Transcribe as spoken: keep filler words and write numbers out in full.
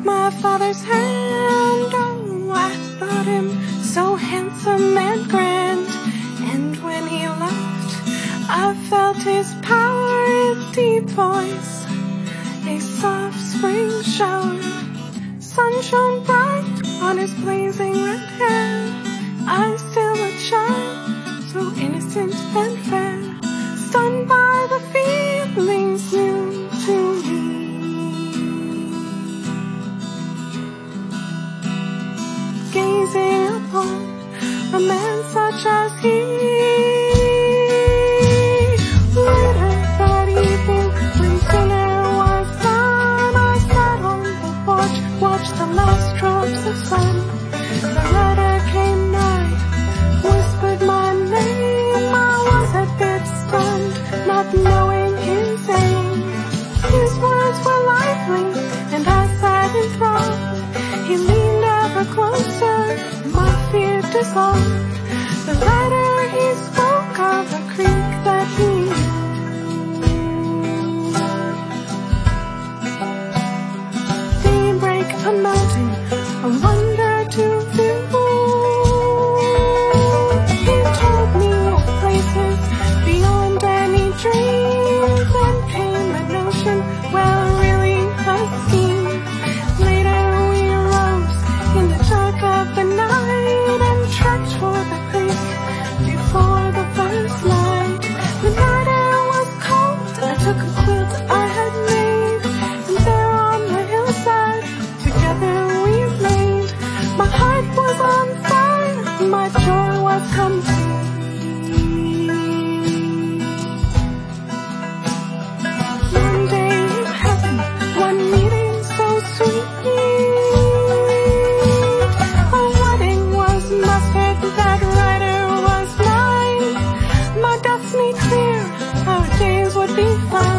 my father's hand. Oh, I thought him so handsome and grand. And when he left, I felt his power, his deep voice, a soft spring shower. Sun shone bright on his blazing red hair. I'm still a child, so innocent and fair, stunned by the feelings new to me. Gazing upon a man such as he. Later that evening, when dinner was done, I sat on the porch, watched the last drops of sun. The letter came nigh, whispered my name. I was a bit stunned, not knowing his aim. His words were lively, and I sat enthralled. He leaned ever closer, my fear dissolved. The letter he spoke of a creek that he knew. Daybreak, a mountain, a wonder to view. He told me of places beyond any dream. Then came a notion, well, really a scheme. Later we arose in the dark of the night and trekked for the creek before the first light. The night air was cold. I took a quilt I had made, and there on the hillside together we laid. My heart was on fire, my joy was complete. One day it happened, one meeting so sweet. A wedding was mustered, that rider was mine. My destiny clear, our days would be fine.